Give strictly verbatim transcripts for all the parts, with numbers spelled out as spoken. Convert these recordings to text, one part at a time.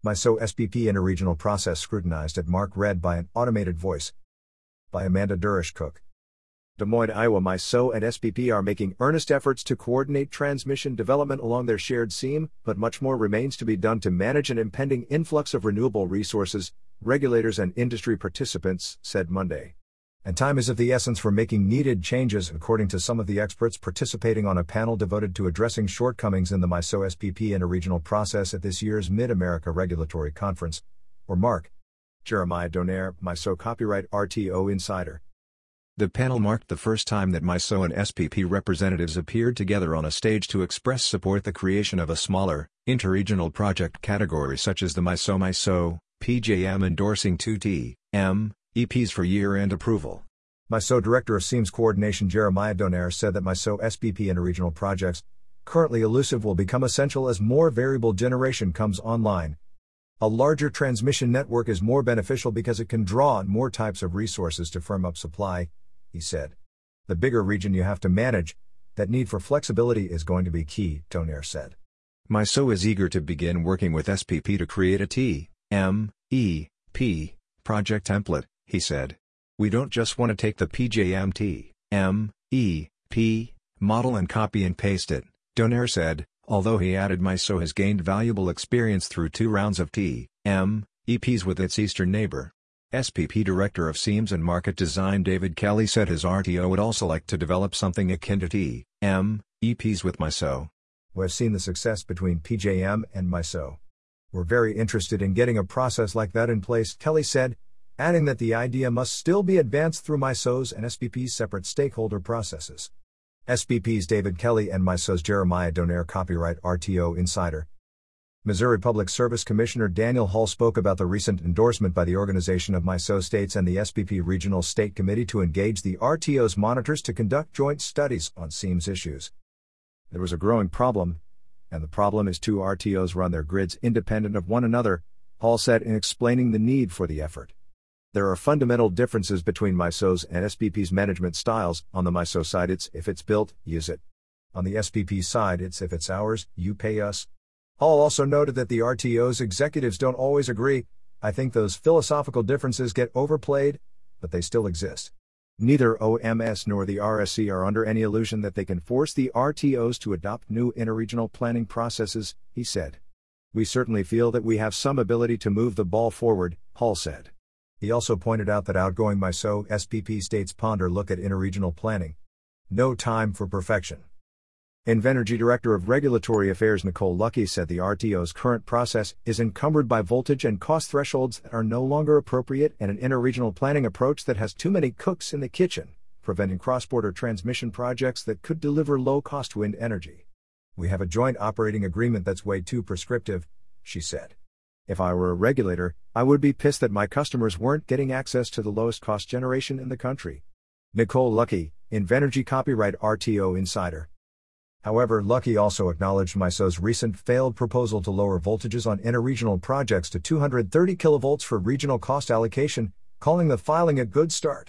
MISO S P P interregional process scrutinized at Mark read by an automated voice. By Amanda Durish-Cook. Des Moines, Iowa. MISO and S P P are making earnest efforts to coordinate transmission development along their shared seam, but much more remains to be done to manage an impending influx of renewable resources, regulators and industry participants said Monday. And time is of the essence for making needed changes, according to some of the experts participating on a panel devoted to addressing shortcomings in the MISO S P P interregional process at this year's Mid-America Regulatory Conference, or MARC. Jeremiah Donaire, MISO Copyright R T O Insider. The panel marked the first time that MISO and S P P representatives appeared together on a stage to express support the creation of a smaller, interregional project category such as the MISO-MISO, P J M endorsing two T M E Ps for year-end approval. MISO Director of SEAMS Coordination Jeremiah Donaire said that MISO S P P interregional projects, currently elusive, will become essential as more variable generation comes online. A larger transmission network is more beneficial because it can draw on more types of resources to firm up supply, he said. The bigger region you have to manage, that need for flexibility is going to be key, Donaire said. MISO is eager to begin working with S P P to create a T M E P project template, he said. We don't just want to take the P J M T M E P model and copy and paste it, Donaire said, although he added MISO has gained valuable experience through two rounds of T M E Ps with its eastern neighbor. S P P Director of SEAMS and Market Design David Kelly said his R T O would also like to develop something akin to T M E Ps with MISO. We've seen the success between P J M and MISO. We're very interested in getting a process like that in place, Kelly said, adding that the idea must still be advanced through MISO's and S P P's separate stakeholder processes. S P P's David Kelly and MISO's Jeremiah Donaire Copyright R T O Insider. Missouri Public Service Commissioner Daniel Hull spoke about the recent endorsement by the Organization of MISO States and the S P P Regional State Committee to engage the R T O's monitors to conduct joint studies on SEAMS issues. There was a growing problem, and the problem is two R T Os run their grids independent of one another, Hull said in explaining the need for the effort. There are fundamental differences between MISO's and S P P's management styles. On the MISO side it's if it's built, use it. On the S P P side it's if it's ours, you pay us. Hull also noted that the R T O's executives don't always agree. I think those philosophical differences get overplayed, but they still exist. Neither O M S nor the R S C are under any illusion that they can force the R T Os to adopt new interregional planning processes, he said. We certainly feel that we have some ability to move the ball forward, Hull said. He also pointed out that outgoing MISO S P P states ponder look at interregional planning. No time for perfection. Invenergy Director of Regulatory Affairs Nicole Luckey said the R T O's current process is encumbered by voltage and cost thresholds that are no longer appropriate and an interregional planning approach that has too many cooks in the kitchen, preventing cross-border transmission projects that could deliver low-cost wind energy. We have a joint operating agreement that's way too prescriptive, she said. If I were a regulator, I would be pissed that my customers weren't getting access to the lowest cost generation in the country. Nicole Luckey, Invenergy Copyright R T O Insider. However, Luckey also acknowledged MISO's recent failed proposal to lower voltages on interregional projects to two hundred thirty kilovolts for regional cost allocation, calling the filing a good start.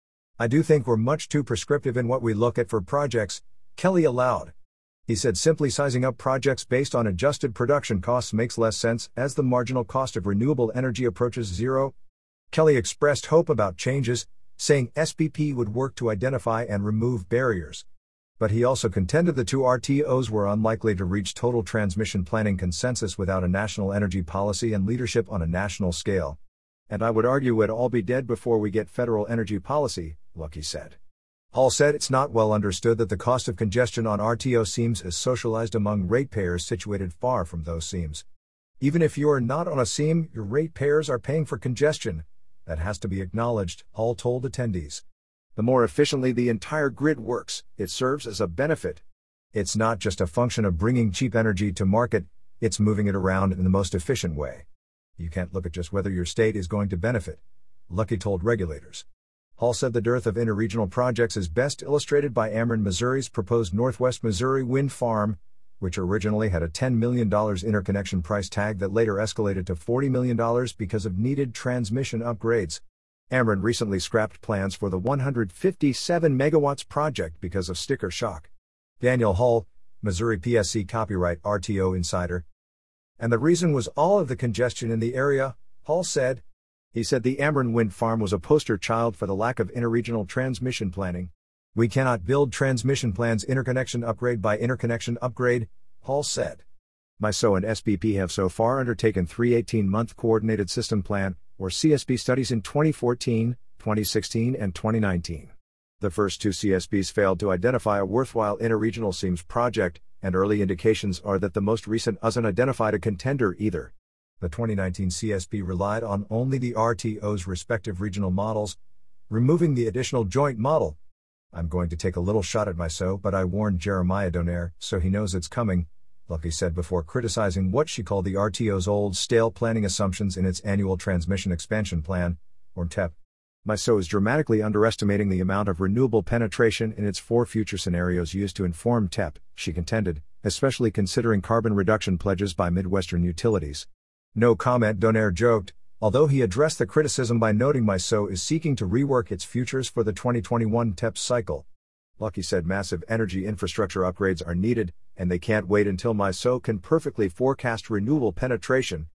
I do think we're much too prescriptive in what we look at for projects, Kelly allowed. He said simply sizing up projects based on adjusted production costs makes less sense as the marginal cost of renewable energy approaches zero. Kelly expressed hope about changes, saying S P P would work to identify and remove barriers. But he also contended the two R T Os were unlikely to reach total transmission planning consensus without a national energy policy and leadership on a national scale. And I would argue we'd all be dead before we get federal energy policy, Luckey said. Hull said it's not well understood that the cost of congestion on R T O seams is socialized among ratepayers situated far from those seams. Even if you are not on a seam, your ratepayers are paying for congestion. That has to be acknowledged, Hull told attendees. The more efficiently the entire grid works, it serves as a benefit. It's not just a function of bringing cheap energy to market, it's moving it around in the most efficient way. You can't look at just whether your state is going to benefit, Luckey told regulators. Hull said the dearth of interregional projects is best illustrated by Ameren Missouri's proposed Northwest Missouri wind farm, which originally had a ten million dollars interconnection price tag that later escalated to forty million dollars because of needed transmission upgrades. Ameren recently scrapped plans for the one hundred fifty-seven megawatts project because of sticker shock. Daniel Hull, Missouri P S C Copyright R T O Insider. And the reason was all of the congestion in the area, Hall said. He said the Ameren wind farm was a poster child for the lack of interregional transmission planning. We cannot build transmission plans interconnection upgrade by interconnection upgrade, Hall said. MISO and S P P have so far undertaken three eighteen-month Coordinated System Plan, or C S P studies in twenty fourteen, twenty sixteen and twenty nineteen. The first two C S Ps failed to identify a worthwhile interregional seams project, and early indications are that the most recent hasn't identified a contender either. The twenty nineteen C S P relied on only the R T O's respective regional models, removing the additional joint model. I'm going to take a little shot at MISO, but I warned Jeremiah Donaire, so he knows it's coming, Luckey said before criticizing what she called the R T O's old stale planning assumptions in its annual Transmission Expansion Plan, or T E P. MISO is dramatically underestimating the amount of renewable penetration in its four future scenarios used to inform T E P, she contended, especially considering carbon reduction pledges by Midwestern utilities. No comment, Donaire joked, although he addressed the criticism by noting MISO is seeking to rework its futures for the twenty twenty-one T E P cycle. Luckey said massive energy infrastructure upgrades are needed, and they can't wait until MISO can perfectly forecast renewable penetration,